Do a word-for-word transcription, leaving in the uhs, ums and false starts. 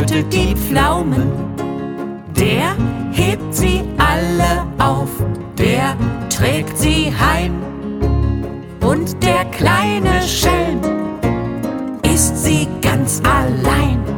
schüttelt die Pflaumen. Der hebt sie alle auf, der trägt sie heim. Und der kleine Schelm isst sie ganz allein.